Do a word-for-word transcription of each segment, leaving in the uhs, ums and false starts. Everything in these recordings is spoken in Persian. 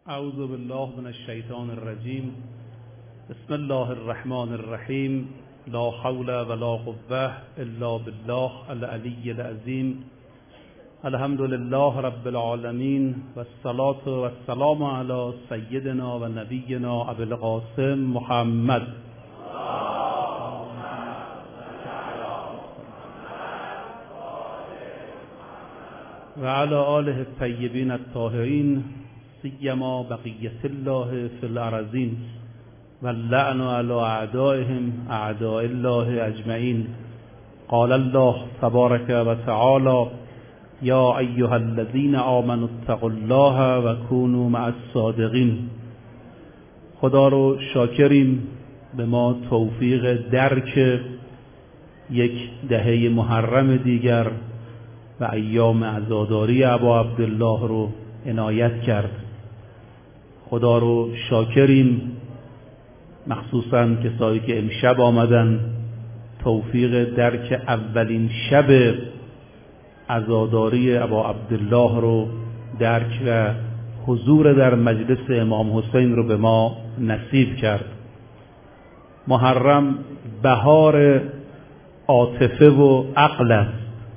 اعوذ بالله من الشیطان الرجیم. بسم الله الرحمن الرحیم. لا حول ولا قوة الا بالله العلی العظیم. الحمد لله رب العالمین والصلاة والسلام علی سیدنا و نبینا ابی القاسم محمد و علی آله الطیبین الطاهرین، سیما بقیت الله فی الارضین و اللعن علی اعدائهم اعداء الله اجمعین. قال الله تبارک و تعالی: یا ایها الذین آمنوا اتقوا الله و کونوا مع الصادقین. خدا رو شاکریم به ما توفیق درک یک دهه محرم دیگر و ایام عزاداری ابا عبدالله رو عنایت کرد. خدا رو شاکریم مخصوصاً کسایی که امشب آمدن توفیق درک اولین شب عزاداری ابا عبدالله رو درک و حضور در مجلس امام حسین رو به ما نصیب کرد. محرم بهار عاطفه و عقل است.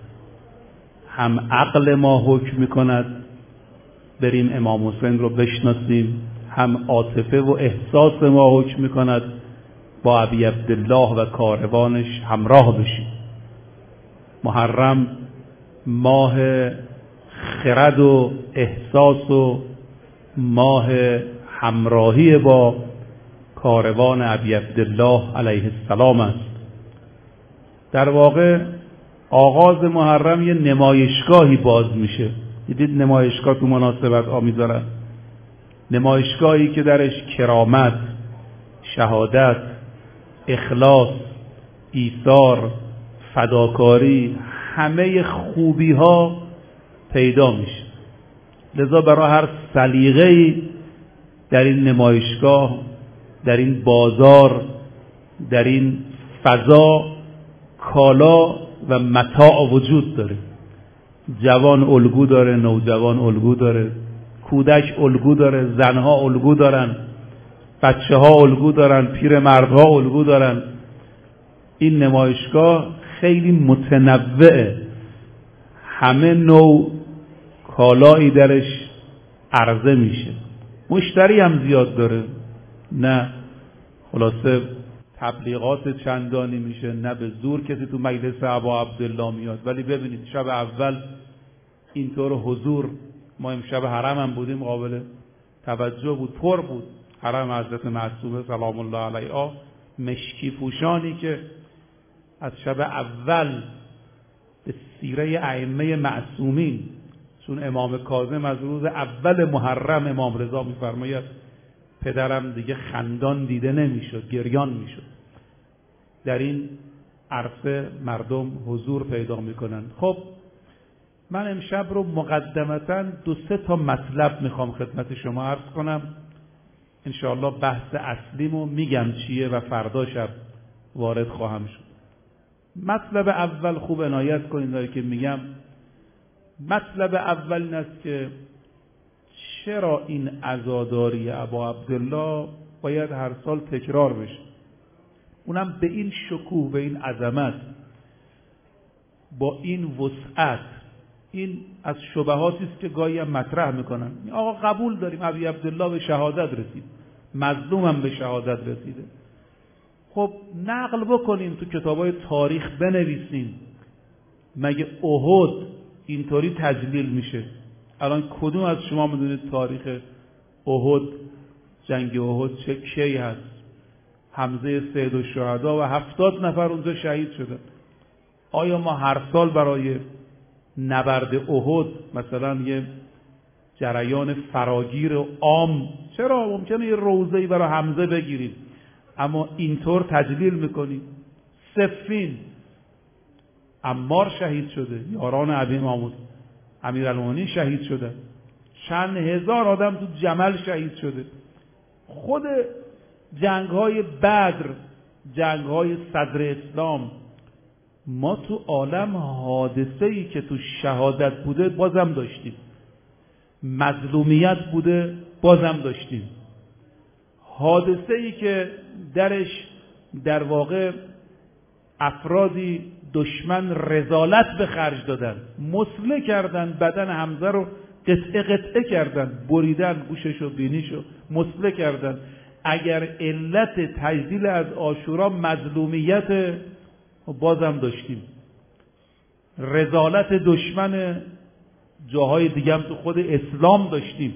هم عقل ما حکم میکند بریم امام حسین رو بشناسیم، هم عاطفه و احساس ما حکم میکند با ابی عبدالله و کاروانش همراه بشیم. محرم ماه خرد و احساس و ماه همراهی با کاروان ابی عبدالله علیه السلام است. در واقع آغاز محرم یه نمایشگاهی باز میشه. دیدید نمایشگاه تو مناسبت ها میذارن، نمایشگاهی که درش کرامت، شهادت، اخلاص، ایثار، فداکاری، همه خوبی ها پیدا میشه. لذا برای هر سلیقه‌ای در این نمایشگاه، در این بازار، در این فضا کالا و متاع وجود داره. جوان الگو داره، نوجوان الگو داره، کودک الگو داره، زنها الگو دارن، بچه ها الگو دارن، پیر مردها الگو دارن. این نمایشگاه خیلی متنوعه، همه نوع کالایی درش عرضه میشه. مشتری هم زیاد داره، نه خلاصه تبلیغات چندانی میشه، نه به زور کسی تو مجلس ابا عبدالله میاد. ولی ببینید شب اول اینطور حضور، ما امشب حرم هم بودیم، قابل توجه بود، پر بود حرم حضرت معصومه سلام الله علیها. مشکی پوشانی که از شب اول به سیره ائمه معصومین، چون امام کاظم از روز اول محرم امام رضا میفرماید پدرم دیگه خندان دیده نمیشد، گریان میشد. در این عرصه مردم حضور پیدا میکنن. خب من امشب رو مقدمتاً دو سه تا مطلب میخوام خدمت شما عرض کنم. انشاءالله بحث اصلیمو میگم چیه و فردا شب وارد خواهم شد. مطلب اول خوب عنایت کنید داری که میگم. مطلب اول این است که چرا این عزاداری ابا عبدالله باید هر سال تکرار بشه، اونم به این شکوه، به این عظمت، با این وسعت. این از شبهاتی است که گاهی هم مطرح میکنن. آقا قبول داریم ابی عبدالله به شهادت رسید، مظلوم هم به شهادت رسیده. خب نقل بکنیم تو کتابای تاریخ بنویسیم. مگه احد اینطوری تجلیل میشه؟ الان کدوم از شما میدونید تاریخ احد، جنگ احد چه کی هست؟ حمزه سید الشهدا و هفتاد نفر اونجا شهید شدن. آیا ما هر سال برای نبرد احد مثلا یه جریان فراگیر عام، چرا ممکنه یه روزه‌ای برای حمزه بگیریم، اما اینطور تجلیل میکنیم؟ صفین عمار شهید شده، یاران ابی امام امیرالمومنین شهید شدن، چند هزار آدم تو جمل شهید شده. خود جنگ‌های بدر، جنگ‌های صدر اسلام، ما تو عالم حادثه‌ای که تو شهادت بوده بازم داشتیم، مظلومیت بوده، بازم داشتیم. حادثه ای که درش در واقع افرادی دشمن رذالت به خرج دادن، مسله کردن، بدن حمزه رو قطعه قطعه کردن، بریدن گوشش و بینیش رو مسله کردن. اگر علت تجلیل از عاشورا مظلومیت، بازم داشتیم. رذالت دشمن جاهای دیگه هم تو خود اسلام داشتیم.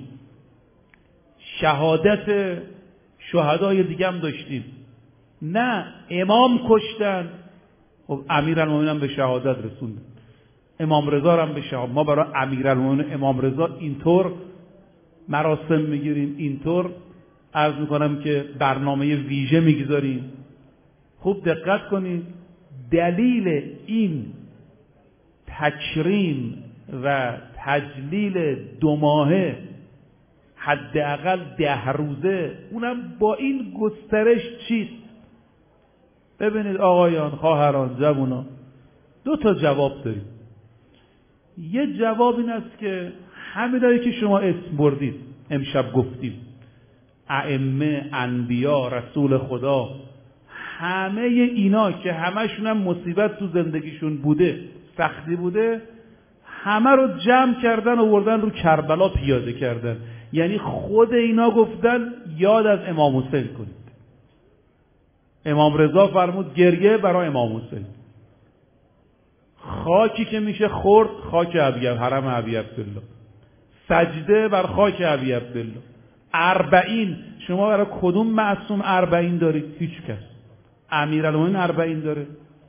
شهادت شهدای دیگه هم داشتیم. نه امام کشتن، خب امیرالمومنین هم به شهادت رسوندن، امام رضا هم به شهادت. ما برای امیرالمومنین امام رضا اینطور مراسم میگیریم، اینطور عرض میکنم که برنامه ویژه میگذاریم. خوب دقت کنید، دلیل این تکریم و تجلیل دو ماهه حداقل ده روزه، اونم با این گسترش چیست؟ ببینید آقایان، خواهران، جوانان، دو تا جواب داریم. یه جواب این است که همینایی که شما اسم بردید امشب گفتیم، ائمه، انبیا، رسول خدا، همه اینا که همشون هم مصیبت تو زندگیشون بوده، سختی بوده، همه رو جمع کردن و آوردن رو کربلا پیاده کردن. یعنی خود اینا گفتن یاد از امام حسین کنید. امام رضا فرمود گریه برای امام حسین. خاکی که میشه خورد خاک ابی حرم ابی عبدالله، سجده بر خاک ابی عبدالله. اربعین، شما برای کدوم معصوم اربعین دارید؟ هیچ کس. امیرالمومنین اربعین داره،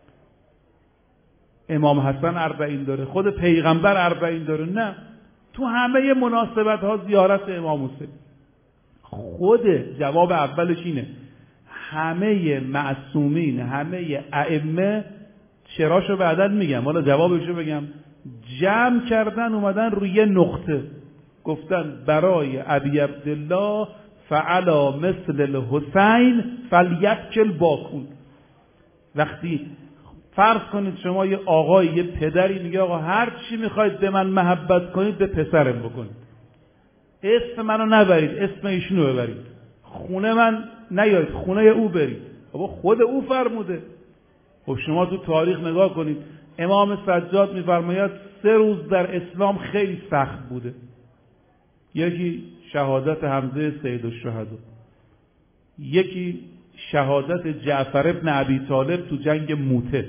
امام حسن اربعین داره، خود پیغمبر اربعین داره؟ نه، تو همه مناسبت ها زیارت امام حسین. خود جواب اولش اینه، همه معصومین، همه ائمه، چراشو بعداً میگم، حالا جوابشو بگم، جمع کردن اومدن روی یه نقطه، گفتن برای ابی عبدالله فعلا مثل الحسین فلیبکل باکون. وقتی فرض کنید شما یه آقای، یه پدری میگه آقا هر چی میخواید به من محبت کنید به پسرم بکنید، اسم منو نبرید، اسم ایشونو ببرید، خونه من نیایید، خونه او برید. بابا خود او فرموده. خب شما تو تاریخ نگاه کنید، امام سجاد میفرماید سه روز در اسلام خیلی سخت بوده. یکی شهادت حمزه سید الشهدا، یکی شهادت جعفر ابن ابی طالب تو جنگ موته،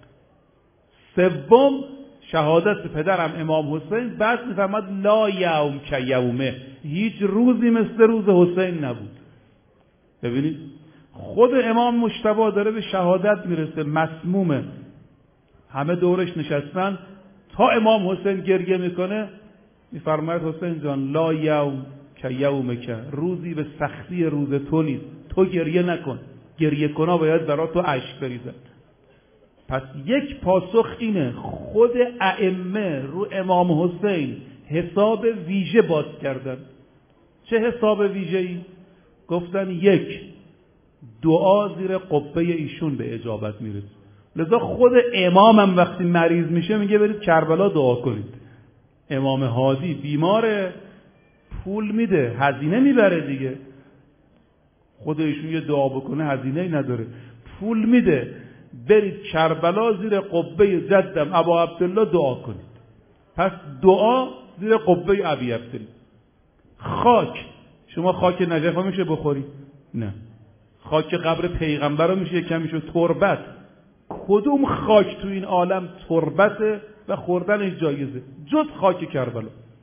سوم شهادت پدرم امام حسین. بعد میفرماد لا یوم که یومه، هیچ روزی مثل روز حسین نبود. ببینید خود امام مجتبی داره به شهادت میرسه، مسمومه، همه دورش نشستن، تا امام حسین گریه میکنه میفرماید حسین جان لا یوم که یومه، که روزی به سختی روز تو نیست، تو گریه نکن، گریه کنا باید برای تو اشک بریزن. پس یک پاسخ اینه، خود ائمه رو امام حسین حساب ویژه باز کردن. چه حساب ویژه‌ای؟ گفتن یک، دعا زیر قبه ایشون به اجابت میرسه. لذا خود امامم وقتی مریض میشه میگه برید کربلا دعا کنید. امام هادی بیماره، پول میده، هزینه میبره دیگه، خود ایشون یه دعا بکنه هزینه ای نداره، پول میده، برید کربلا زیر قبه جدم ابا عبدالله دعا کنید. پس دعا زیر قبه ابی عبدالله. خاک، شما خاک نجف ها میشه بخوری؟ نه. خاک قبر پیغمبر رو میشه یکم میشه تربت. کدوم خاک تو این عالم تربته و خوردنش جایزه جز خاک کربلا؟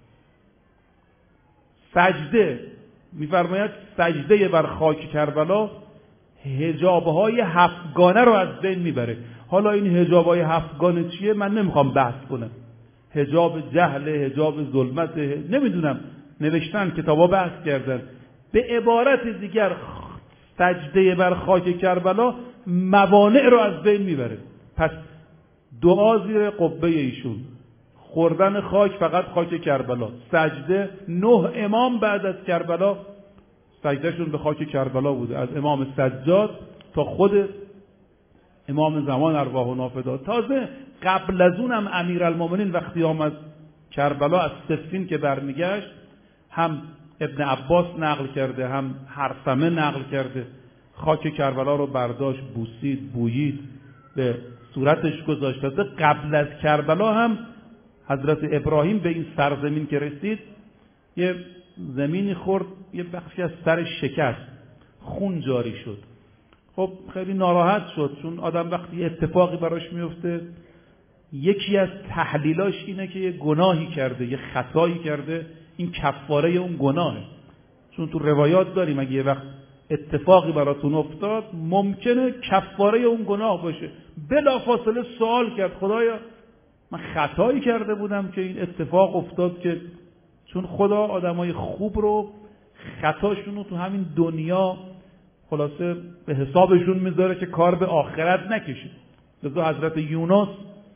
سجده، میفرماید سجده بر خاک کربلا حجابهای هفتگانه رو از بین میبره. حالا این حجابهای هفتگانه چیه من نمیخوام بحث کنم، حجاب جهل، حجاب ظلمت، نمیدونم، نوشتن کتابا بحث کردن. به عبارت دیگر سجده بر خاک کربلا موانع رو از بین میبره. پس دعا زیر قبه ایشون، خوردن خاک فقط خاک کربلا، سجده، نه امام بعد از کربلا سجدهشون به خاک کربلا بوده، از امام سجاد تا خود امام زمان ارواح و نافذات. تازه قبل از اونم امیرالمومنین وقتی آمد کربلا از صفین که برمیگشت، هم ابن عباس نقل کرده، هم هرثمه نقل کرده. خاک کربلا رو برداشت، بوسید، بویید، به صورتش گذاشت. قبل از کربلا هم حضرت ابراهیم به این سرزمین که رسید یه زمینی خورد، یه بخشی از سرش شکست، خون جاری شد. خب خیلی ناراحت شد، چون آدم وقتی اتفاقی براش میفته یکی از تحلیلاش اینه که یه گناهی کرده، یه خطایی کرده، این کفاره اون گناهه. چون تو روایات داریم اگه یه وقت اتفاقی براتون افتاد ممکنه کفاره اون گناه باشه. بلافاصله سوال کرد خدایا من خطایی کرده بودم که این اتفاق افتاد؟ که چون خدا آدمای خوب رو خطاشون رو تو همین دنیا خلاصه به حسابشون میذاره که کار به آخرت نکشه. لذا حضرت یونس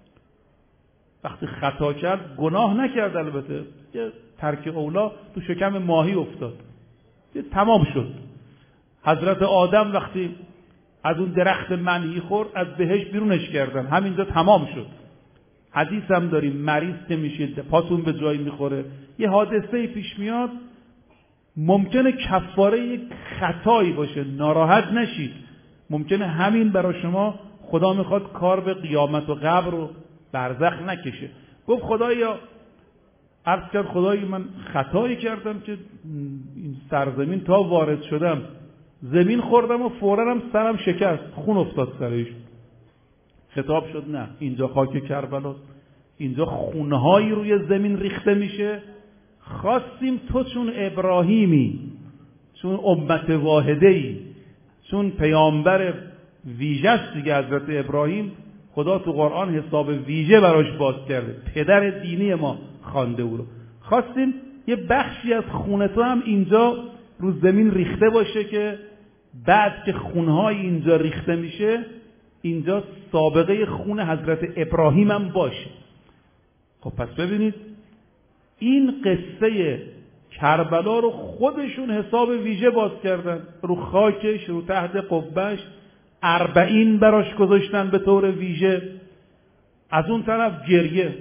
وقتی خطا کرد گناه نکرد، البته یه ترک اولا تو شکم ماهی افتاد، یه تمام شد. حضرت آدم وقتی از اون درخت منحی خورد از بهشت بیرونش کردن، همینجا تمام شد. حدیث هم داریم مریض که میشید پاتون به جایی میخوره، یه حادثه پیش میاد، ممکنه کفاره یک خطایی باشه، ناراحت نشید. ممکنه همین برای شما خدا میخواد کار به قیامت و قبر و برزخ نکشه. گفت خدایا، عرض کرد خدای من خطایی کردم که این سرزمین تا وارد شدم زمین خوردم و فوراً هم سرم شکست، خون افتاد سرش. خطاب شد نه، اینجا خاک کربلاست، اینجا خونهایی روی زمین ریخته میشه. خواستیم تو چون ابراهیمی، چون امت واحده‌ای، چون پیامبر ویژه است دیگه حضرت ابراهیم، خدا تو قرآن حساب ویژه براش باز کرده، پدر دینی ما خوانده او رو. خواستیم یه بخشی از خون تو هم اینجا رو زمین ریخته باشه که بعد که خونهای اینجا ریخته میشه اینجا سابقه خون حضرت ابراهیم هم باشه. خب پس ببینید این قصه کربلا رو خودشون حساب ویژه باز کردن، رو خاکش، رو تحت قبهش اربعین براش گذاشتن به طور ویژه. از اون طرف گریه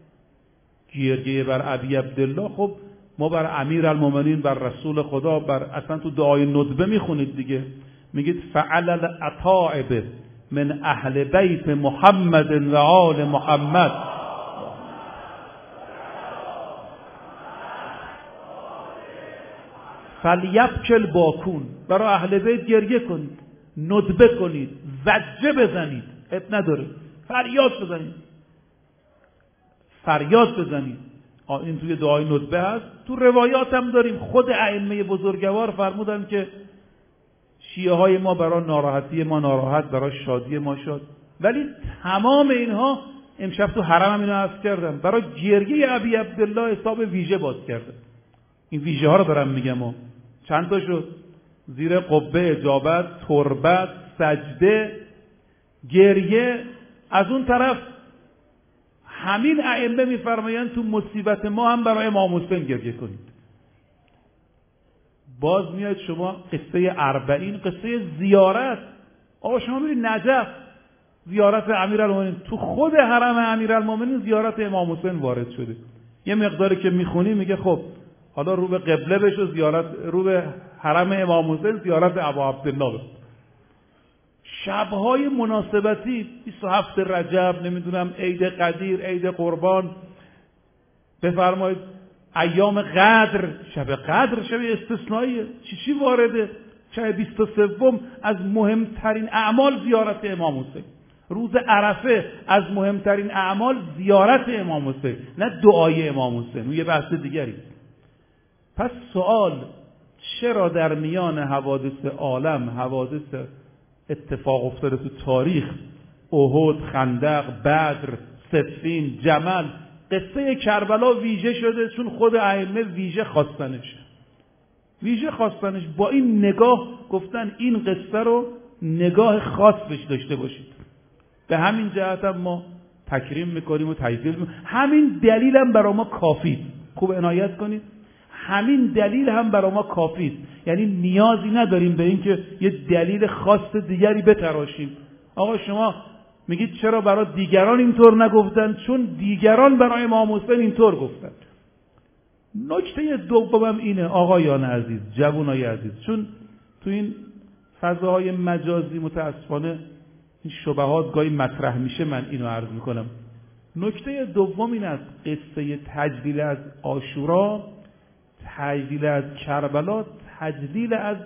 گریه بر ابی عبدالله. خب ما بر امیر المومنین، بر رسول خدا، بر اصلا تو دعای ندبه میخونید دیگه، میگید فعل الاتائب من اهل بیت محمد و آل محمد فلیبکل باکون. برای اهل بیت گریه کنید، ندبه کنید، زجه بزنید، اب نداره، فریاد بزنید، فریاد بزنید. این توی دعای ندبه هست. تو روایات هم داریم، خود ائمه بزرگوار فرمودن که شیعه های ما برای ناراحتی ما ناراحت، برای شادی ما شاد. ولی تمام اینها امشب تو حرم هم اینو عرض کردم، برای گریه ابی عبدالله حساب ویژه باز کردن. این ویژه ها رو دارم میگم و چند تا شد؟ زیر قبه اجابت، تربت، سجده، گریه. از اون طرف همین ائمه میفرمایند تو مصیبت ما هم برای امام حسین گریه کنید. باز میاد شما قصه اربعین، قصه زیارت. آقا شما برید نجف، زیارت امیرالمومنین، تو خود حرم امیرالمومنین زیارت امام حسین وارد شده. یه مقداری که میخونی میگه خب حالا رو به قبله بشو، زیارت رو به حرم امام حسین، زیارت ابا عبدالله بشو. شبهای مناسبتی، بیست و هفت رجب، نمیدونم عید قدیر، عید قربان، بفرمایید ایام قدر، شب قدر شب استثنائیه، چی چی وارده؟ شب بیست و سوم از مهمترین اعمال زیارت امام حسین. روز عرفه از مهمترین اعمال زیارت امام حسین، نه دعای امام حسین. اون یه بحث دیگری. پس سوال، چرا در میان حوادث عالم، حوادث اتفاق افتاده تو تاریخ، احد، خندق، بدر، صفین، جمل، قصه کربلا ویژه شده؟ چون خود ائمه ویژه خواستنش ویژه خواستنش با این نگاه گفتن این قصه رو نگاه خاص بهش داشته باشید. به همین جهت هم ما تکریم میکنیم و تحفیل میکنیم. همین دلیل هم برای ما کافیه. خوب عنایت کنید، همین دلیل هم برای ما کافیه. یعنی نیازی نداریم به این که یه دلیل خاص دیگری بتراشیم. آقا شما میگید چرا برای دیگران اینطور نگفتن؟ چون دیگران برای امام حسین اینطور گفتن. نکته دومم اینه آقایان عزیز، جوانای عزیز، چون تو این فضاهای مجازی متاسفانه این شبهات گاهی مطرح میشه، من اینو عرض میکنم. نکته دوم این است، قصه تجلیل از عاشورا، تجلیل از کربلا، تجلیل از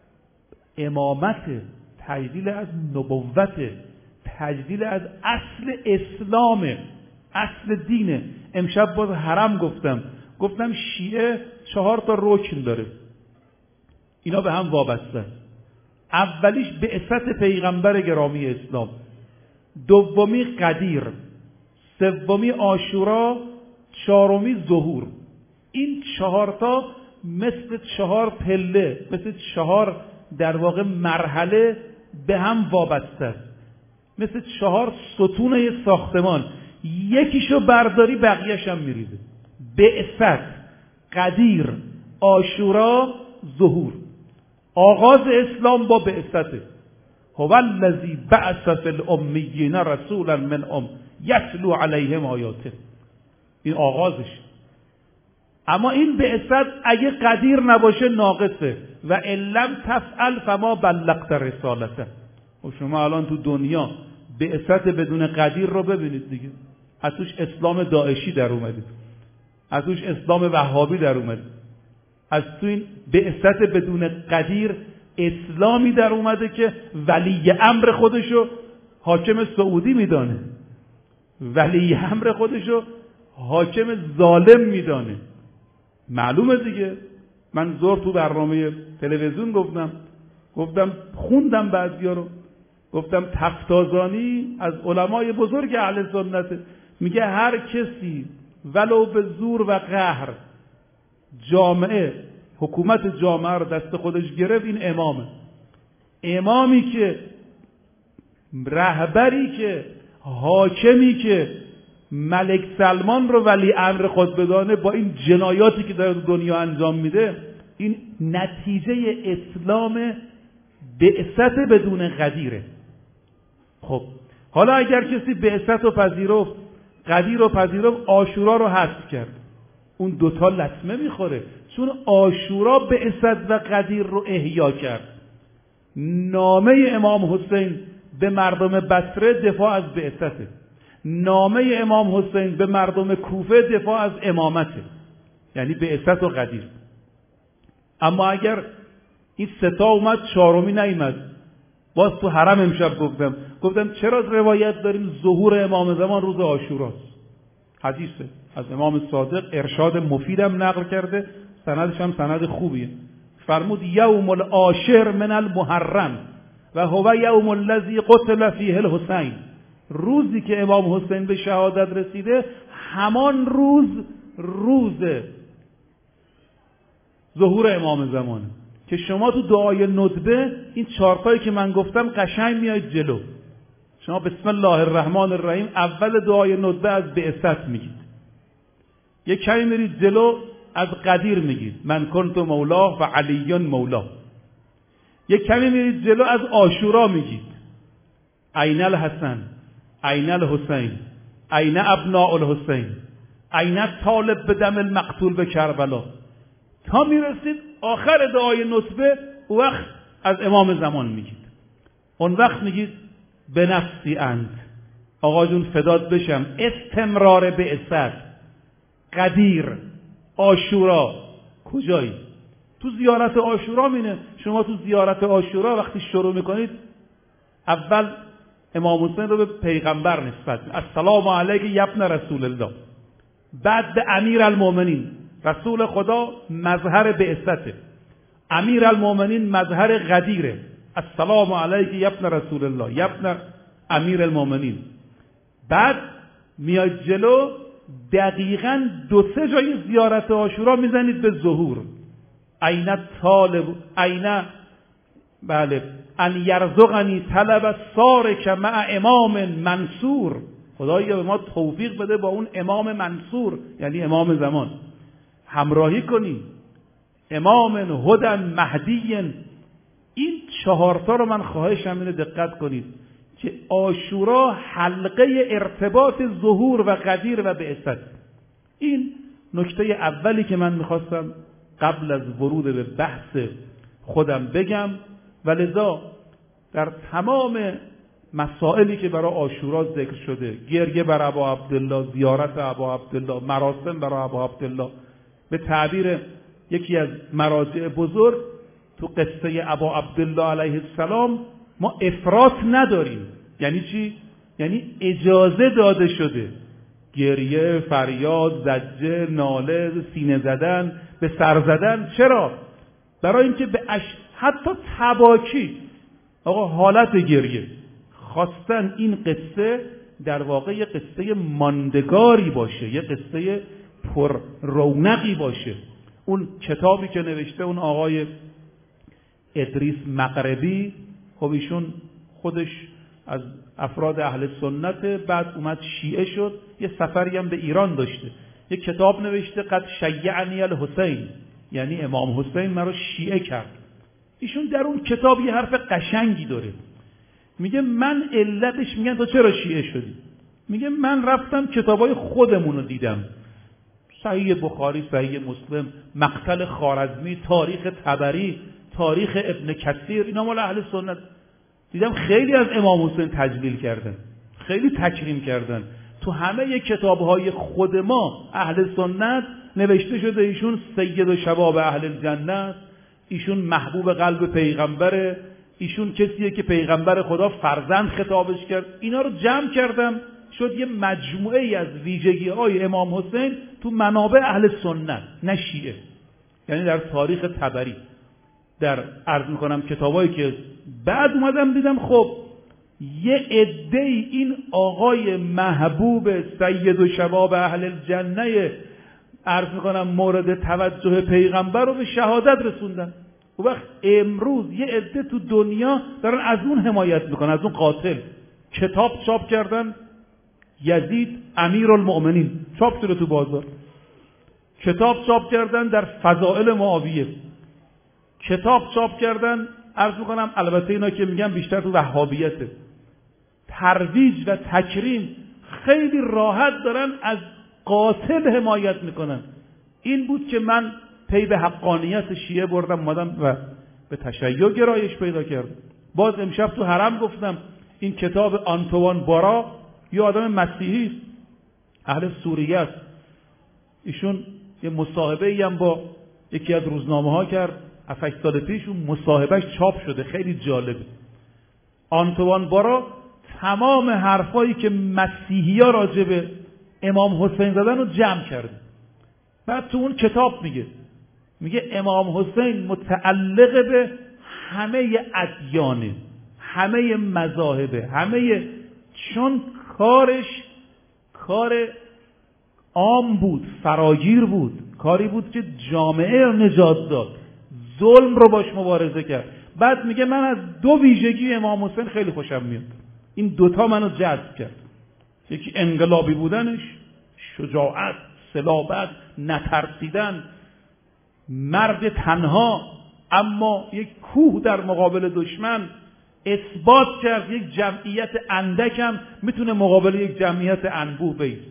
امامت، تجلیل از نبوت، تجلیل از اصل اسلام، اصل دینه. امشب باز حرم گفتم گفتم شیعه چهار تا رکن داره، اینا به هم وابسته. اولیش بعثت پیغمبر گرامی اسلام، دومی قدیر، سومی عاشورا، چهارمی ظهور. این چهار تا مثل چهار پله، مثل چهار در واقع مرحله به هم وابسته است، مثل چهار ستون ساختمان، یکیشو برداری بقیه‌ش هم میریزه. بعثت، قدیر، عاشورا، ظهور. آغاز اسلام با بعثته. هو الذی بعث فی الامیین رسولا منهم یتلو علیهم آیاته. این آغازش. اما این بعثت اگه قدیر نباشه ناقصه. و ان لم تفعل فما بلغت رسالته. و شما الان تو دنیا بعثت بدون قدیر رو ببینید دیگه. از توش اسلام داعشی در اومده، از توش اسلام وهابی در اومده، از تو این بعثت بدون قدیر اسلامی در اومده که ولی امر خودشو حاکم سعودی میدانه، ولی امر خودشو حاکم ظالم میدانه. معلومه دیگه. من زور تو برنامه تلویزیون گفتم گفتم خوندم بعضیا رو، گفتم تفتازانی از علمای بزرگ اهل سنت میگه هر کسی ولو به زور و قهر جامعه حکومت جامعه رو دست خودش گرفت، این امامه. امامی که رهبری که حاکمی که ملک سلمان رو ولی امر خود بدانه با این جنایاتی که در دنیا انجام میده، این نتیجه اسلام بعثت بدون قدیره. خب حالا اگر کسی بعثت رو پذیرفت، قدیر رو پذیرفت، عاشورا رو حذف کرد، اون دوتا لطمه میخوره، چون عاشورا بعثت و قدیر رو احیا کرد. نامه امام حسین به مردم بصره دفاع از بعثته، نامه امام حسین به مردم کوفه دفاع از امامته، یعنی بعثت و قدیر. اما اگر این ستا اومد چهارمی نیامد، باز تو حرم امشب گفتم گفتم چرا روایت داریم ظهور امام زمان روز عاشوراست؟ حدیثه از امام صادق، ارشاد مفیدم نقل کرده، سندش هم سند خوبیه. فرمود یوم العاشر من المحرم و هو یوم الذی قتل فیه الحسین. روزی که امام حسین به شهادت رسیده همان روز روز ظهور امام زمانه که شما تو دعای ندبه این چهارتایی که من گفتم قشنگ میاید جلو. شما بسم الله الرحمن الرحیم اول دعای ندبه از بعثت میگید، یک کمی میرید جلو از قدیر میگید من کنت مولاه و علیون مولاه، یک کمی میرید جلو از عاشورا میگید عین الحسن عین الحسین عین ابناء الحسین عین طالب به دم المقتول به کربلا، تا میرسید آخر دعای ندبه. او وقت از امام زمان میگید، اون وقت میگید به نفسی اند، آقا جون فدات بشم. استمرار بعثت، قدیر، عاشورا کجایی؟ تو زیارت عاشورا مینه. شما تو زیارت عاشورا وقتی شروع میکنید اول امام حسین رو به پیغمبر نسبت میدید، السلام علیک یبن رسول الله، بعد به امیر المؤمنین، رسول خدا مظهر بعثته، امیر المؤمنین مظهر قدیره، السلام علیک یبن رسول الله یبن امیر المؤمنین. بعد میاد جلو دقیقاً دو سه جای زیارت عاشورا میزنید به ظهور، عین طالب عین بله ان یرزقنی طلب سارک مع امام منصور، خدایا به ما توفیق بده با اون امام منصور یعنی امام زمان همراهی کنی، امام هدن مهدی. این چهارتا رو من خواهشم اینه دقت کنید که عاشورا حلقه ارتباط ظهور و قدیر و بعثت. این نکته اولی که من میخواستم قبل از ورود به بحث خودم بگم و لذا در تمام مسائلی که برای عاشورا ذکر شده، گریه بر ابا عبدالله، زیارت ابا عبدالله، مراسم برای ابا عبدالله، به تعبیر یکی از مراجع بزرگ تو قصه ابا عبدالله علیه السلام ما افراط نداریم. یعنی چی؟ یعنی اجازه داده شده گریه، فریاد، زجه، ناله، سینه زدن، به سر زدن. چرا؟ برای اینکه به اش... حتی تباکی، آقا حالت گریه، خواستن این قصه در واقع یه قصه ماندگاری باشه، یه قصه پر رونقی باشه. اون کتابی که نوشته اون آقای ادریس مغربی، خب ایشون خودش از افراد اهل سنت، بعد اومد شیعه شد، یه سفری هم به ایران داشته، یه کتاب نوشته قد شیعنی الحسین، یعنی امام حسین مرا شیعه کرد. ایشون در اون کتاب یه حرف قشنگی داره، میگه من علتش، میگن تو چرا شیعه شدی؟ میگه من رفتم کتابای خودمون رو دیدم، صحیح بخاری، صحیح مسلم، مقتل خوارزمی، تاریخ طبری، تاریخ ابن کثیر، اینا مال اهل سنت. دیدم خیلی از امام حسین تجلیل کردن، خیلی تکریم کردن. تو همه کتابهای خود ما اهل سنت نوشته شده ایشون سید و شباب اهل الجنه است، ایشون محبوب قلب پیغمبره، ایشون کسیه که پیغمبر خدا فرزند خطابش کرد. اینا رو جمع کردم شد یه مجموعه ای از ویژگی های امام حسین تو منابع اهل سنت، نه شیعه. یعنی در تاریخ طبری، در عرض میکنم کتابایی که بعد اومدم دیدم خب یه عده این آقای محبوب سید و شباب اهل الجنه عرض میکنم مورد توجه پیغمبر رو به شهادت رسوندن. و وقت امروز یه عده تو دنیا دارن از اون حمایت میکنن، از اون قاتل. کتاب چاپ کردن، یزید امیرالمؤمنین، چاپ شده تو بازار. کتاب چاپ کردن در فضائل معاویه. کتاب چاپ کردن، عرض میکنم البته اینا که میگم بیشتر تو وهابیته، ترویج و تکریم، خیلی راحت دارن از قاتل حمایت میکنن. این بود که من پی به حقانیت شیعه بردم، اومدم و به تشیع گرایش پیدا کردم. باز امشب تو حرم گفتم این کتاب آنتوان بارا یه آدم مسیحی است، اهل سوریه است. ایشون یه مصاحبه ای هم با یکی از روزنامه ها کرد، هفت سال پیش اون مصاحبهش چاپ شده، خیلی جالبه. آنتوان بارا تمام حرفایی که مسیحی ها راجع به امام حسین زدن رو جمع کرده. بعد تو اون کتاب میگه میگه امام حسین متعلق به همه ادیانه، همه مذاهبه، همه، چون کارش کار عام بود، فراگیر بود، کاری بود که جامعه رو نجات داد، ظلم رو باش مبارزه کرد. بعد میگه من از دو ویژگی امام حسین خیلی خوشم میاد، این دوتا منو جذب کرد. یکی انقلابی بودنش، شجاعت، صلابت، نترسیدن، مرد تنها اما یک کوه در مقابل دشمن، اثبات کرد یک جمعیت اندکم میتونه مقابل یک جمعیت انبوه بایسته.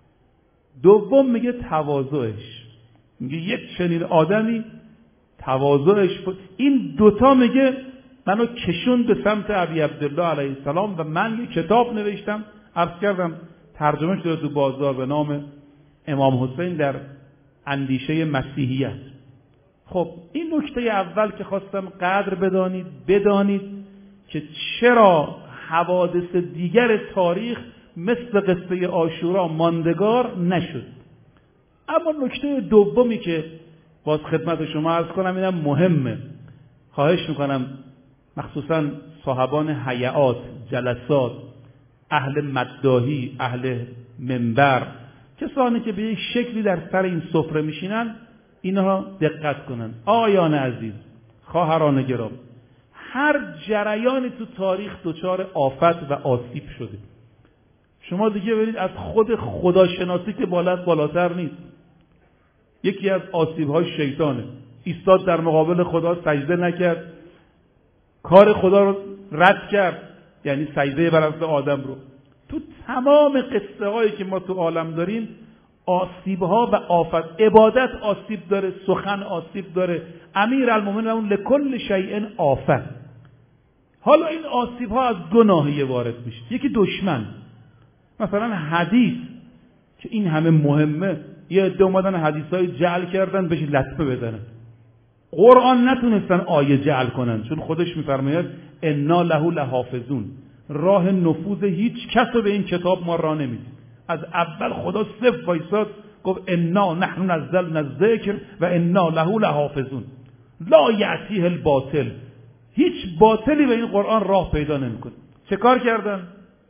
دوم میگه تواضعش، میگه یک چنین آدمی تواضعش بود. این دوتا میگه منو کشون به سمت ابی عبدالله علیه السلام و من یک کتاب نوشتم، عرض کردم ترجمه شده تو بازار به نام امام حسین در اندیشه مسیحیت. خب این نکته اول که خواستم قدر بدانید، بدانید که چرا حوادث دیگر تاریخ مثل قصه عاشورا ماندگار نشد. اما نکته دومی که باز خدمت شما عرض کنم اینم مهمه، خواهش میکنم مخصوصا صاحبان حیات، جلسات، اهل مداحی، اهل منبر، کسانی که به یک شکلی در سر این سفره میشینن، اینها دقت کنن. آیان عزیز، خواهران گرام، هر جریانی تو تاریخ دچار آفت و آسیب شده. شما دیگه برید از خود خداشناسی که بالات بالاتر نیست. یکی از آسیب‌های شیطانه، ایستاد در مقابل خدا، سجده نکرد، کار خدا رو رد کرد، یعنی سجده بر اصل آدم رو. تو تمام قصه هایی که ما تو عالم داریم، آسیبها و آفت، عبادت آسیب داره، سخن آسیب داره. امیرالمومنین لکل شیء آفت. حالا این آسیبها از گناهی وارد میشه. یکی دشمن، مثلا حدیث که این همه مهمه، یه عده اومدن حدیثای جعل کردن بهش لطمه بزنن. قرآن نتونستن آیه جعل کنن، چون خودش میفرماید انا له لحافظون. راه نفوذ هیچ کس رو به این کتاب ما راه نمیدیم. از اول خدا صفر وایساد گفت انا نحن نزلنا الذکر و انا له لحافظون لا یأتیه الباطل. هیچ باطلی به این قرآن راه پیدا نمیکنه. چه کار کردن؟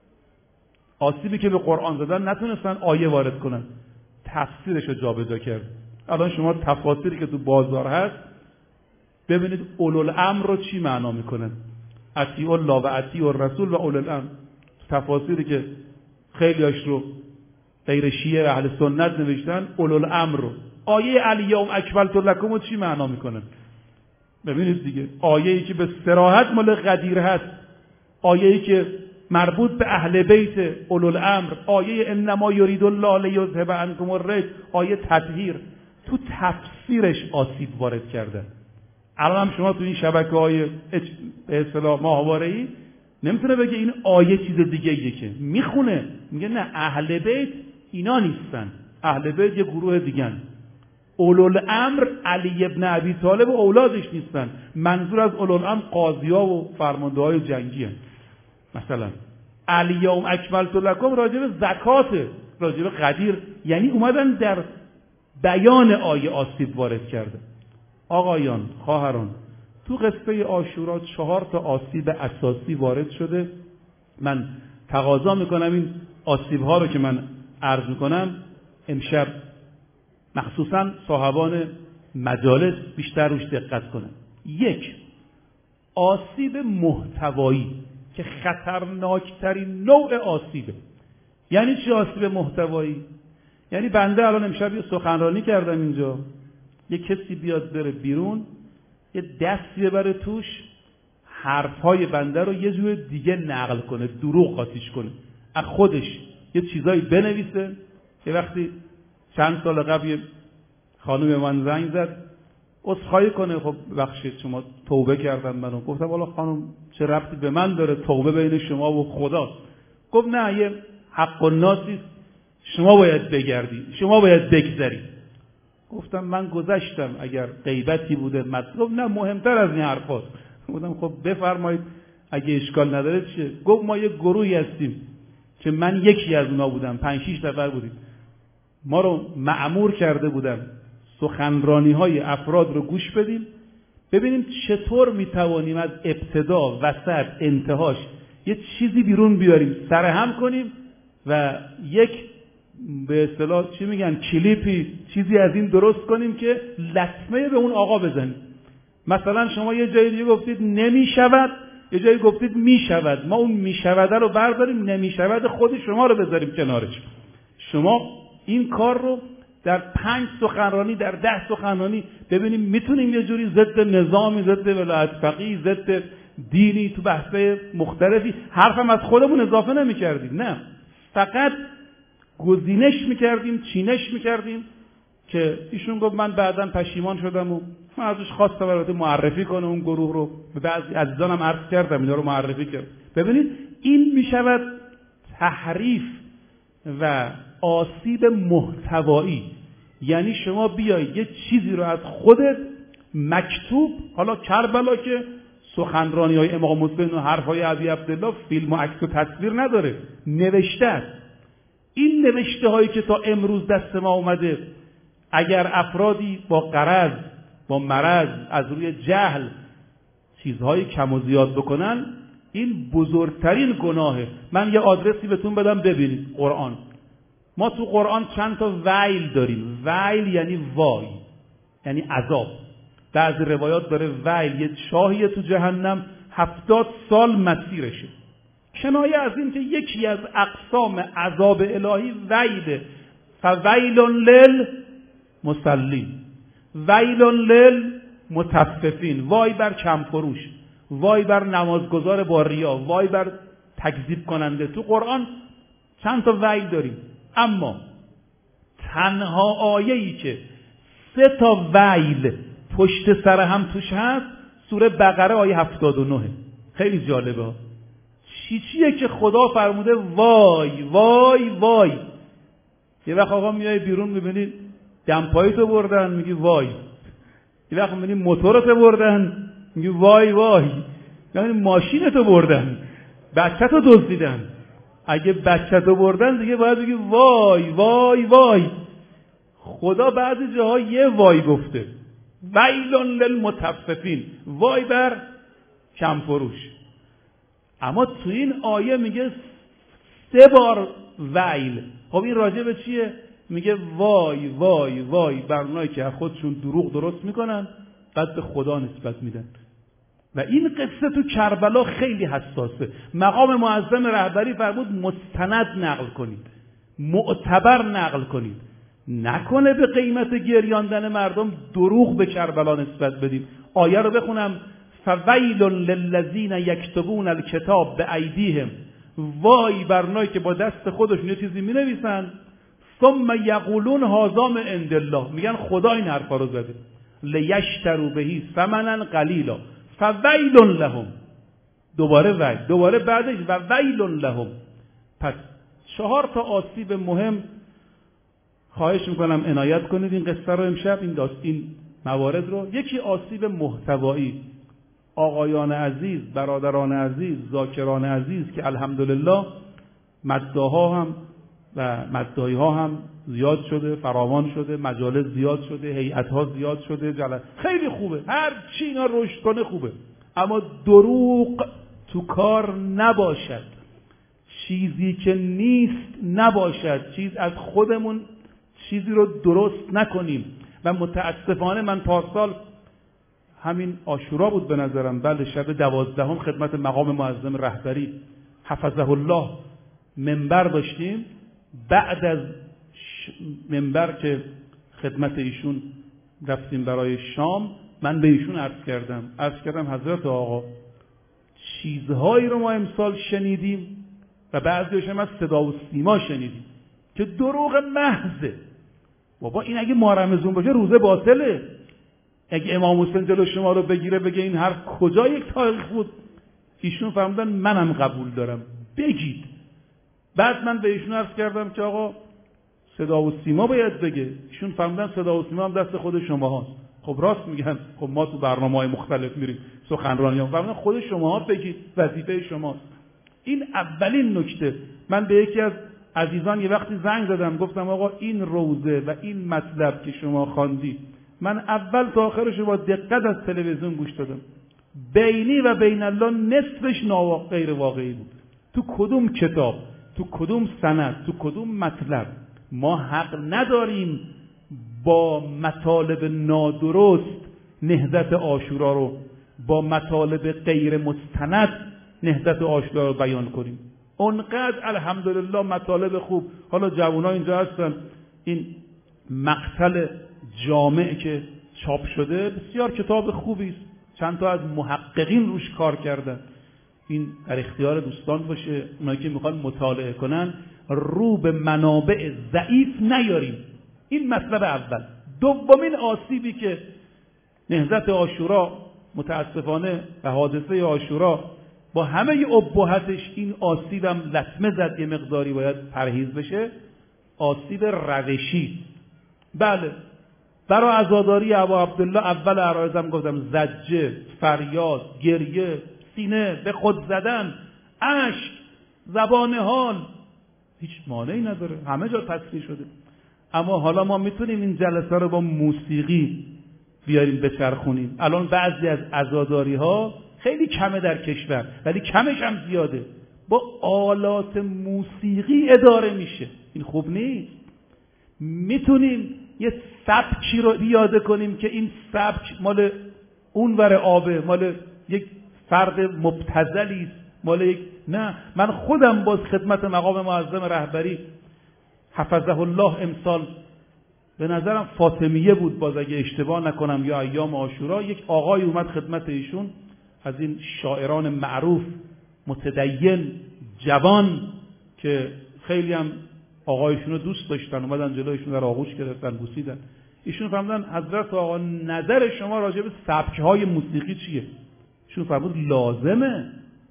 آسیبی که به قرآن زدن نتونستن آیه وارد کنن، تفسیرش رو جابجا کرد. الان شما تفاسیری که تو بازار هست ببینید اولوالامر رو چی معنا میکنه. اطیعوا الله و اطیعوا الرسول و اولوالامر. تفاسیری که خیلیاش رو غیر شیعه و اهل سنت نوشتن، اولوالامر رو. آیه الیوم اکملت لکم رو چی معنا میکنه؟ ببینید دیگه، آیه‌ای که به صراحت مال قدیر هست، آیه‌ای که مربوط به اهل بیت اولوالامر، آیه انما یرید الله لیذهب عنکم الرجس، آیه تطهیر، تو تفسیرش آسیب وارد کردن. الان هم شما تو این شبکه‌های به اصطلاح ماهواره‌ای نمیتونه بگه این آیه چیز دیگه ایه، که میخونه میگه نه اهل بیت اینا نیستن، اهل بیت یه گروه دیگن. اولوالامر علی ابن ابی طالب و اولادش نیستن. منظور از اولوالامر قاضی‌ها و فرمانده‌های جنگی هستند. مثلا الیوم اکملت لکم راجع به زکات، راجع به قدیر، یعنی اومدن در بیان آیه آسیب وارد کرده. آقایان، خواهران، تو قصه عاشورا چهار تا آسیب اساسی وارد شده. من تقاضا میکنم این آسیب ها رو که من عرض میکنم امشب مخصوصا صاحبان مجالس بیشتر روش دقت کنن. یک، آسیب محتوایی که خطرناکترین نوع آسیبه. یعنی چی آسیب محتوایی؟ یعنی بنده الان امشب یه سخنرانی کردم اینجا، یه کسی بیاد بره بیرون، یه دستی ببره توش، حرفهای بنده رو یه جور دیگه نقل کنه، دروغ قاطیش کنه، از خودش یه چیزایی بنویسه. یه وقتی چند سال قبل یه خانم من زنگ زد عذرخواهی کنه، خب بخشید شما توبه کردم منو. گفتم والا خانم چه ربطی به من داره، توبه بین شما و خدا. گفت نه، یه حق الناسی شما باید بگردی، شما باید بگذری. گفتم من گذشتم، اگر غیبتی بوده مطلب نه، مهمتر از این حرفاست. گفتم خب بفرمایید اگه اشکال نداره چیه؟ گفت ما یه گروهی هستیم که من یکی از اونا بودم، پنج شش نفر بودیم، ما رو مأمور کرده بودن سخنرانی های افراد رو گوش بدیم، ببینیم چطور میتوانیم از ابتدا، وسط، انتهاش یه چیزی بیرون بیاریم، سرهم کنیم و یک به اصطلاح چی میگن کلیپی چیزی از این درست کنیم که لطمه به اون آقا بزنیم. مثلا شما یه جایی دیگه گفتید نمیشود، یه جایی گفتید میشود، ما اون میشوده رو برداریم، نمیشود خود شما رو بذاریم کنارش. شما این کار رو در پنج سخنرانی، در ده سخنرانی ببینیم میتونیم یه جوری ضد نظامی، ضد ولایت فقیه، ضد دینی، تو بحث‌های مختلفی حرفم از خودمون اضافه نمی‌کردیم، نه، فقط گزینش می‌کردیم، چینش می‌کردیم که ایشون گفت من بعداً پشیمان شدم و من ازش خواستم البته معرفی کنه اون گروه رو، به بعضی عزیزانم عرض کردم اینا رو معرفی کرد. ببینید این میشود تحریف و آسیب محتوایی. یعنی شما بیای یه چیزی رو از خودت مکتوب، حالا کربلا که سخنرانی های امام حسین و حرف های ابی عبدالله فیلم و عکس و تصویر نداره، نوشته است. این نوشته هایی که تا امروز دست ما اومده، اگر افرادی با غرض، با مرض، از روی جهل چیزهای کم و زیاد بکنن، این بزرگترین گناهه. من یه آدرسی بهتون بدم ببینید. قرآن، ما تو قرآن چند تا ویل داریم. ویل یعنی وای، یعنی عذاب. بعضی روایات داره ویل یه شاهیه تو جهنم هفتاد سال مسیرشه، کنایه از این که یکی از اقسام عذاب الهی ویله. فویل للمصلین، ویل للمطففین، وای بر کم فروش، وای بر نمازگزار با ریا، وای بر تکذیب کننده. تو قرآن چند تا ویل داریم. اما تنها آیه‌ای که سه تا ویل پشت سر هم توش هست سوره بقره آیه هفتاد و نه. خیلی جالبه. چی چیه که خدا فرموده وای وای وای. یه وقت آقا میای بیرون میبینی دمپاییتو بردن میگی وای، یه وقت میبینی موتورتو بردن میگی وای وای، یعنی ماشینتو بردن، بچه‌تو دزدیدن. اگه بچه‌تو بردن دیگه باید بگی وای وای وای. خدا بعضی جاها یه وای گفته، ویلن للمطففین، وای بر کم فروش. اما تو این آیه میگه سه بار ویل. خب این راجع به چیه؟ میگه وای وای وای بر اونایی که خودشون دروغ درست میکنن بعد به خدا نسبت میدن. و این قصه تو کربلا خیلی حساسه. مقام معظم رهبری فرمود مستند نقل کنید، معتبر نقل کنید، نکنه به قیمت گریاندن مردم دروغ به کربلا نسبت بدیم. آیه رو بخونم: فویل للذین یکتبون الکتاب بایدیهم، وای بر اونایی که با دست خودشون یه چیزی مینویسن ثم یقولون هذا من عند الله، میگن خدا این حرفا رو زده، لیشتروا به ثمنا قلیلا فویل لهم. دوباره ویل، دوباره بعدش و ویل لهم. پس چهار تا آسیب مهم خواهش میکنم عنایت کنید این قصه رو امشب، این داست این موارد رو. یکی آسیب محتوایی. آقایان عزیز، برادران عزیز، ذاکران عزیز که الحمدلله مداها هم و مدعی ها هم زیاد شده، فراوان شده، مجالس زیاد شده، هیئت ها زیاد شده، جلسه خیلی خوبه، هر چی اینا رشد کنه خوبه، اما دروغ تو کار نباشد، چیزی که نیست نباشد، چیز از خودمون چیزی رو درست نکنیم. و متاسفانه من پارسال همین عاشورا بود به نظرم، بله شب دوازدهم خدمت مقام معظم رهبری حفظه الله منبر داشتیم. بعد از منبر که خدمت ایشون رفتیم برای شام، من به ایشون عرض کردم عرض کردم حضرت آقا چیزهایی رو ما امسال شنیدیم و بعضیش هم از صدا و سیما شنیدیم که دروغ محضه. بابا این اگه ماه رمضان باشه روزه باطله. اگه امام حسین جلو شما رو بگیره بگه این حرف کجا یک تاریخ بود، ایشون فرمودن منم قبول دارم بگید. بعد من به ایشون عرض کردم که آقا صدا و سیما باید بگه، ایشون فرمودن صدا و سیما هم دست خود شما هاست. خب راست میگن، خب ما تو برنامه‌های مختلف میریم سخنرانی‌ها، فرمودن خود شماها بگید، وظیفه شماست. این اولین نکته. من به یکی از عزیزان یه وقتی زنگ زدم گفتم آقا این روزه و این مطلب که شما خواندی من اول تا آخرش با دقت از تلویزیون گوش دادم، بینی و بین الله نصفش ناواقع غیر واقعی بود. تو کدوم کتاب، تو کدوم سند، تو کدوم مطلب ما حق نداریم با مطالب نادرست نهضت عاشورا رو، با مطالب غیر مستند نهضت عاشورا رو بیان کنیم. اونقدر الحمدلله مطالب خوب. حالا جوان‌ها اینجا هستن، این مقتل جامع که چاپ شده بسیار کتاب خوبی است، چند تا از محققین روش کار کردن. این در اختیار دوستان باشه، اونایی که میخوان مطالعه کنن، رو به منابع ضعیف نیاریم. این مطلب اول. دومین آسیبی که نهضت عاشورا متاسفانه و حادثه عاشورا با همه ابهتش این آسیبم لطمه زد، یه مقداری باید پرهیز بشه، آسیب روشی. بله برای عزاداری ابا عبدالله اول عرایزم گفتم زجه، فریاد، گریه، سینه به خود زدن، اشک، زبان حال، هیچ مانعی نداره، همه جا تصریح شده. اما حالا ما میتونیم این جلسه رو با موسیقی بیاریم بچرخونیم. الان بعضی از عزاداری ها خیلی کمه در کشور، ولی کمش هم زیاده، با آلات موسیقی اداره میشه. این خوب نیست. میتونیم یه سبکی رو بیاده کنیم که این سبک مال اونور آبه، مال یک فرد مبتذلی است، مال یک نه. من خودم باز خدمت مقام معظم رهبری حفظه الله امسال به نظرم فاطمیه بود باز اگه اشتباه نکنم یا ایام عاشورا، یک آقای اومد خدمت ایشون از این شاعران معروف متدین جوان که خیلی هم آقایشون رو دوست داشتن، اومدن جلویشون در آغوش گرفتن، بوسیدن. ایشون فرمودن حضرت آقا نظر شما راجع به سبک‌های موسیقی چیه؟ ایشون فرمود لازمه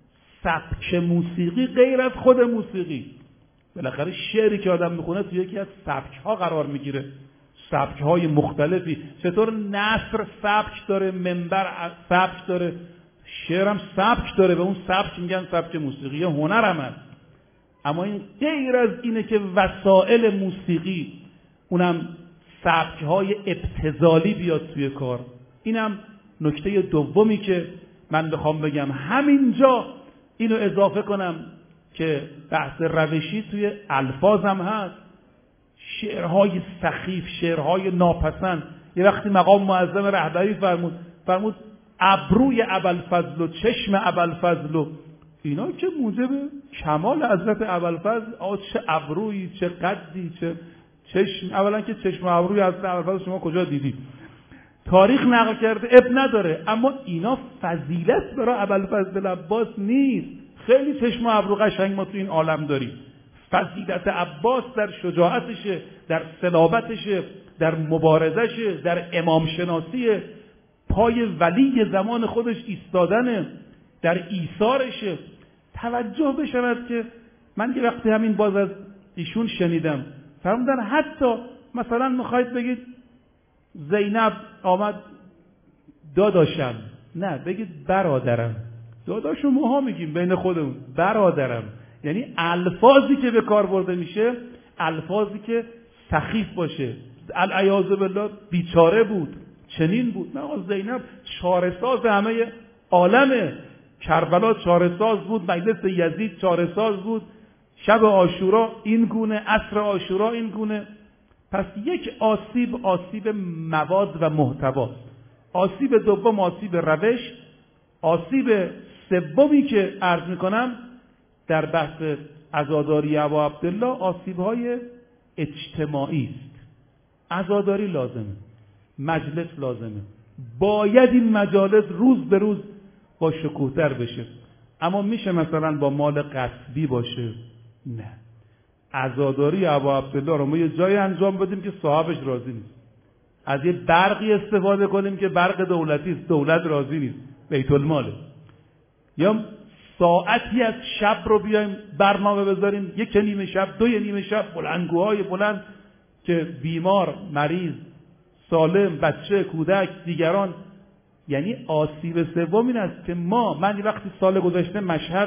سبک موسیقی غیر از خود موسیقی. بالاخره شعری که آدم میخونه تو یکی از سبک‌ها قرار میگیره، سبک‌های مختلفی. چطور نثر سبک داره، منبر سبک داره، شعرم سبک داره، به اون سبک میگن سبک موسیقی. یه هنر هم هست. اما این غیر از اینه که وسایل موسیقی اونم سبک‌های ابتذالی بیاد توی کار. اینم نکته دومی که من بخوام بگم. همینجا اینو اضافه کنم که بحث روشی توی الفاظم هست. شعرهای سخیف، شعرهای ناپسند. یه وقتی مقام معظم رهبری فرمود فرمود ابروی ابوالفضل و چشم ابوالفضل و اینا که موجب کمال حضرت ابوالفضل. آ چه ابرویی، چه قدی، چه چشم. اولا که چشم و ابروی حضرت ابوالفضل شما کجا دیدید؟ تاریخ نقل کرده، اب نداره. اما اینا فضیلت برای ابوالفضل عباس نیست. خیلی چشم و ابرو قشنگ ما تو این عالم داریم. فضیلت عباس در شجاعتشه، در صلابتشه، در مبارزشه، در امام شناسی، پای ولی زمان خودش ایستادنه، در ایثارشه. توجه بشود که من یه وقتی همین باز از ایشون شنیدم، فرمودن حتی مثلا میخواید بگید زینب آمد داداشم، نه بگید برادرم. داداشو ماها میگیم بین خودمون، برادرم. یعنی الفاظی که به کار برده میشه الفاظی که سخیف باشه. العیاذ بالله بیچاره بود، چنین بود. نه، زینب چاره‌ساز همه عالمه. کربلا چاره‌ساز بود، مجلس یزید چاره‌ساز بود، شب عاشورا این گونه، عصر عاشورا این گونه. پس یک آسیب آسیب مواد و محتواست. آسیب دوم آسیب روش. آسیب سومی که عرض میکنم در بحث عزاداری ابا عبدالله آسیب‌های اجتماعی است. عزاداری لازمه، مجلس لازمه، باید این مجالس روز به روز با شکوه‌تر بشه. اما میشه مثلا با مال غصبی باشه؟ نه. عزاداری ابا عبدالله رو ما یه جای انجام بدیم که صاحبش راضی نیست، از یه برقی استفاده کنیم که برق دولتی است، دولت راضی نیست، بیت الماله، یا ساعتی از شب رو بیایم برنامه بذاریم، یک نیمه شب، دو نیمه شب، بلندگوهای بلند که بیمار، مریض، سالم، بچه، کودک، دیگران. یعنی آسیب سوم این است که ما، من یه وقتی سال گذشته مشهد،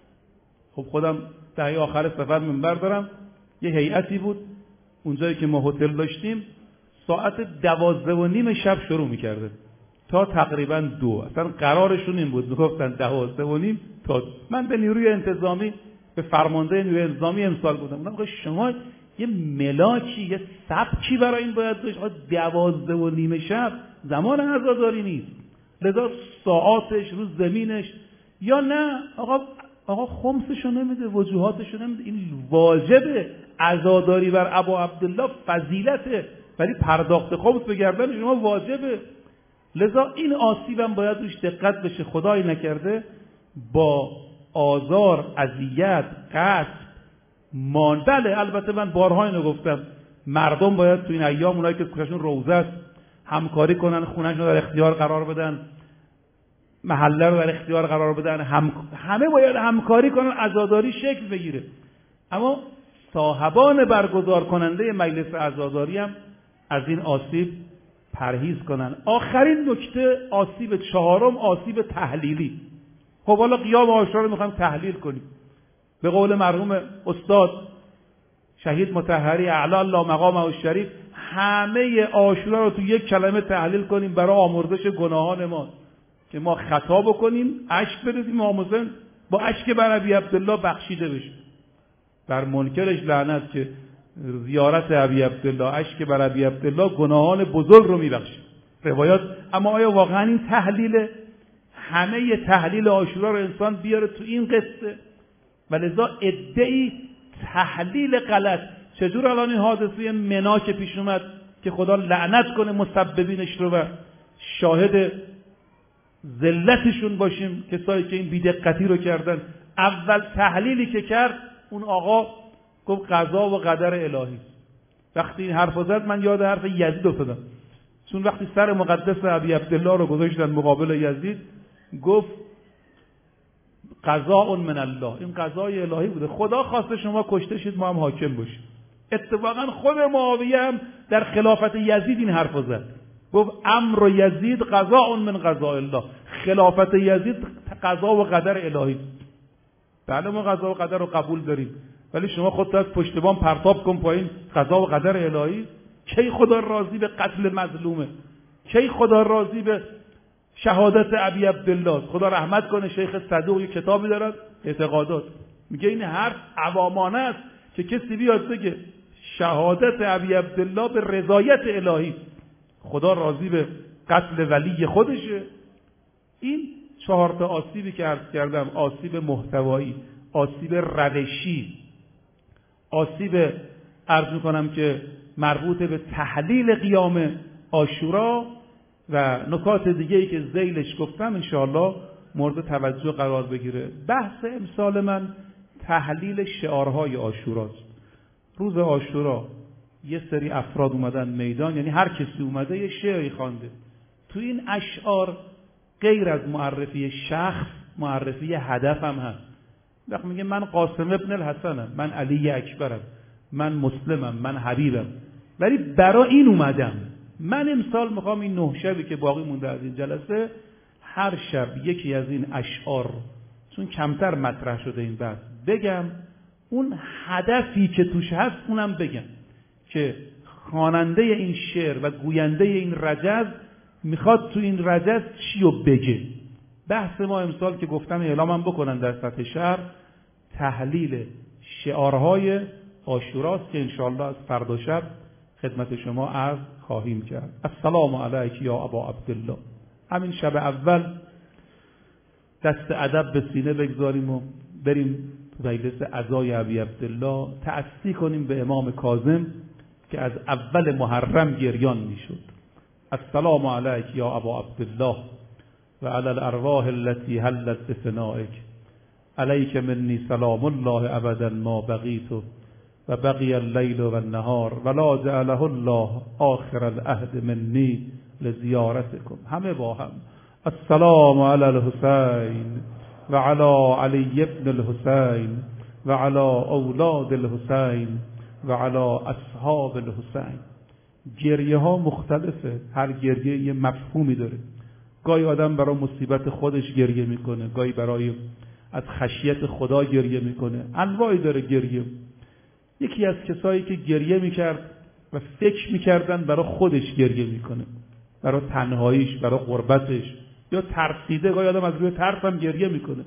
خب خودم دهه آخر سفر منبر دارم، یه هیئتی بود اونجایی که ما هتل داشتیم، ساعت دوازده و نیم شب شروع میکرده تا تقریبا دو. اصلا قرارشون این بود، میگفتن دوازده و نیم تا. من به نیروی انتظامی، به فرمانده نیروی انتظامی امسال بودم، بودم شما یه ملاکی، یه سبکی برای این باید داشت. دوازده و نیم شب زمان عزاداری نیست، لذا ساعاتش رو زمینش. یا نه آقا آقا خمسشو نمیده، وجوهاتشو نمیده. این واجبه. عزاداری بر ابا عبدالله فضیلته، ولی پرداخت خمس به گردن شما واجبه. لذا این آسیبم باید روش دقت بشه. خدای نکرده با آزار، اذیت، قصد، مان. بله البته من بارها اینو گفتم، مردم باید تو این ایام، اونایی که کوششون روزه است، همکاری کنن، خونه‌شون رو در اختیار قرار بدن، محله رو در اختیار قرار بدن، هم... همه باید همکاری کنن، عزاداری شکل بگیره. اما صاحبان برگزار کننده مجلس عزاداری هم از این آسیب پرهیز کنن. آخرین نکته، آسیب چهارم، آسیب تحلیلی. خب حالا قیام عاشورا رو میخوایم تحلیل کنیم. به قول مرحوم استاد شهید مطهری اعلی الله مقامه الشریف، همه عاشورا رو تو یک کلمه تحلیل کنیم برای آمرزش گناهان ما، که ما خطا بکنیم، اشک بریزیم، امام حسین با اشک بر ابی عبدالله بخشیده بشه. بر منکرش لعنت که زیارت ابی عبدالله، اشک بر ابی عبدالله گناهان بزرگ رو میبخشه. روایات. اما آیا واقعا این تحلیل؟ همه تحلیل عاشورا رو انسان بیاره تو این قصه؟ ولذا ادعی تحلیل غلط. چجور الان این حادثه منا که پیش اومد که خدا لعنت کنه مسببینش رو و شاهد ذلتشون باشیم، کسایی که این بی‌دقتی رو کردن. اول تحلیلی که کرد اون آقا گفت قضا و قدر الهی. وقتی این حرف زد من یاد حرف یزید افتادم، چون وقتی سر مقدس ابی عبدالله رو گذاشتن مقابل یزید گفت قضاء من الله، این قضای الهی بوده، خدا خواسته شما کشته شید ما هم حاکم باشیم. اتفاقا خود معاویه هم در خلافت یزید این حرف زد، گفت امر یزید قضاء من قضاء الله، خلافت یزید قضا و قدر الهی. بله ما قضا و قدر رو قبول داریم، ولی شما خودت از پشت بام پرتاب کن پایین قضا و قدر الهی. کی خدا راضی به قتل مظلومه؟ کی خدا راضی به شهادت ابی عبدالله؟ خدا رحمت کنه شیخ صدوق یک کتابی دارد اعتقادات، میگه این حرف عوامانه است که کسی بیاد بگه شهادت ابی عبدالله به رضایت الهی، خدا راضی به قتل ولی خودشه. این چهار تا آسیبی که عرض کردم، آسیب محتوایی، آسیب روشی، آسیب عرض میکنم که مربوط به تحلیل قیام عاشورا و نکات دیگه‌ای که ذیلش گفتم انشاءالله مورد توجه قرار بگیره. بحث امسال من تحلیل شعارهای عاشوراست. روز عاشورا یه سری افراد اومدن میدان، یعنی هر کسی اومده یه شعری خوانده. تو این اشعار غیر از معرفی شخص معرفی هدف هم هست. وقت میگه من قاسم ابن الحسنم، من علی اکبرم، من مسلمم، من حبیبم، ولی برای این اومدم. من امسال میخوام این نه شبی که باقی مونده از این جلسه هر شب یکی از این اشعار، چون کمتر مطرح شده این بحث، بگم اون هدفی که توش هست اونم بگم که خواننده این شعر و گوینده این رجز میخواد تو این رجز چی رو بگه. بحث ما امسال که گفتم اعلامم بکنن در سطح شهر تحلیل شعارهای عاشوراست که انشاءالله از فردا شب خدمت شما عرض خواهیم کرد. السلام علیک یا ابا عبدالله. همین شب اول دست ادب به سینه بگذاریم و بریم تو مجلس عزای ابی عبدالله تأسی کنیم به امام کاظم که از اول محرم گریان میشد. السلام علیک یا ابا عبدالله و علی الارواح التي حلت بفنائک، علیک منی سلام الله ابدا ما بقیت و بقی اللیل و النهار ولا جعله الله آخر العهد منی لزیارتکم. همه با هم السلام علی الحسین و علی علی ابن الحسین و علی اولاد الحسین و علی اصحاب الحسین. گریه ها مختلفه، هر گریه یه مفهومی داره. گاهی آدم برای مصیبت خودش گریه میکنه، گاهی برای از خشیت خدا گریه میکنه، انواعی داره گریه. یکی از کسایی که گریه میکرد و فکر میکردن برای خودش گریه میکنه، برای تنهاییش، برای غربتش، یا ترسیده، گاهی آدم از روی ترس هم گریه میکنه.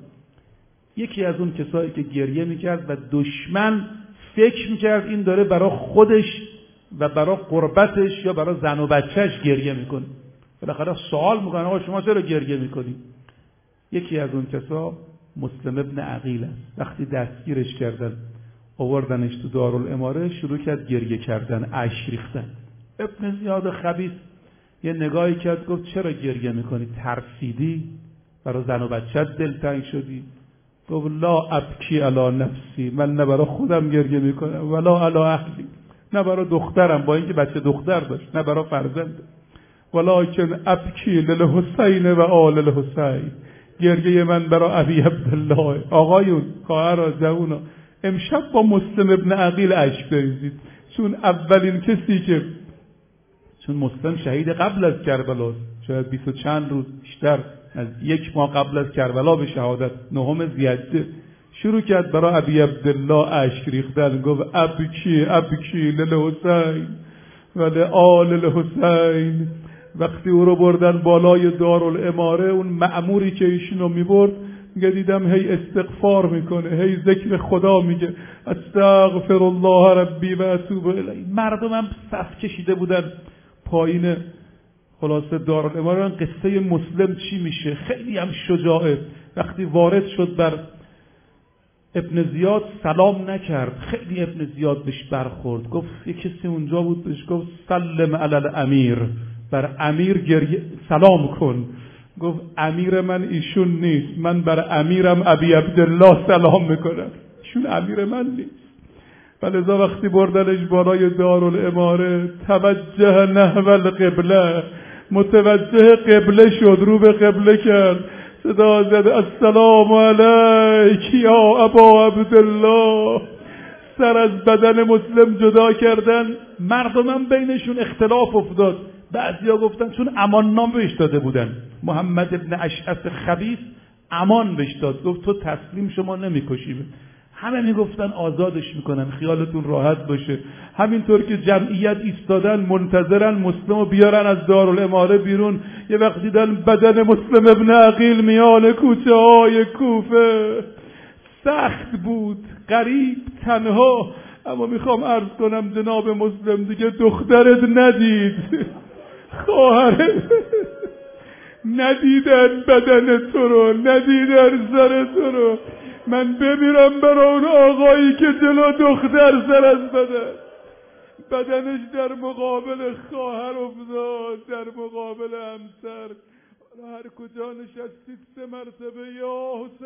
یکی از اون کسایی که گریه میکرد و دشمن فکر میکرد این داره برای خودش و برای غربتش یا برای زن و بچهش گریه میکنه. بالاخره سوال میکنه آقا شما چرا گریه میکنی؟ یکی از اون کسا مسلم ابن عقیل است. وقتی دستگیرش کردن آوردنش تو دارالاماره شروع کرد گریه کردن، اشک ریختن. ابن زیاد خبیث یه نگاهی کرد گفت چرا گریه میکنی؟ ترسیدی؟ برای زن و بچه‌ت دلتنگ شدی؟ گفت لا ابکی علی نفسی، من نه برای خودم گریه میکنم ولا علی اهلی، نه برای دخترم با اینکه بچه دختر داشت، نه برای فرزند، ولکن ابکی للحسین و آل الحسین، گریه من برای ابی عبدالله. آقایون، خواهرها، جوونا، امشب با مسلم ابن عقیل اشک بریزید، چون اولین کسی که چون مسلم شهید قبل از کربلاست، شاید بیست و چند روز بیشتر از یک ماه قبل از کربلا به شهادت، نهم ذی‌الحجه، شروع کرد برای ابی عبدالله اشک ریختن. گفت ابکی ابکی للحسین و لآل الحسین. وقتی او رو بردن بالای دارالاماره، اون مأموری که ایشونو میبرد میگه دیدم هی استغفار میکنه، هی ذکر خدا میگه استغفر الله ربی و اتوب الیه. مردم هم صف کشیده بودن پایین خلاصه دارالاماره. قصه مسلم چی میشه؟ خیلی هم شجاعه. وقتی وارد شد بر ابن زیاد سلام نکرد، خیلی ابن زیاد بهش برخورد. گفت یه کسی اونجا بود بهش گفت سلم علی الامیر، بر امیر گریه سلام کن. گفت امیر من ایشون نیست، من بر امیرم ابی عبدالله سلام میکنم، ایشون امیر من نیست. فلذا وقتی بردنش بالای دارالاماره توجه نحو القبله، متوجه قبله شد، رو به قبله کرد، صدا زد السلام علیک یا ابا عبدالله. سر از بدن مسلم جدا کردن. مردمان بینشون اختلاف افتاد. بعضیا گفتن چون امان نام بهش داده بودن، محمد ابن اشعث خبیث امان بهش داد، گفت تو تسلیم شما نمیکشیم. همه میگفتن آزادش میکنن، خیالتون راحت باشه. همینطور که جمعیت ایستادن منتظرن مسلمو بیارن از دارالاماره بیرون، یه وقت دیدن بدن مسلم ابن عقیل میان کوچه های کوفه. سخت بود، غریب، تنها. اما میخوام عرض کنم جناب مسلم دیگه دخترت ندید، خواهرت ندیدن بدن تو رو، ندیدن سر تو رو. من بمیرم برای اون آقایی که جلو دختر سر از بدن بدنش در مقابل خواهر افتاد، در مقابل همسر. هر کجا نشستید سه مرتبه یا حسین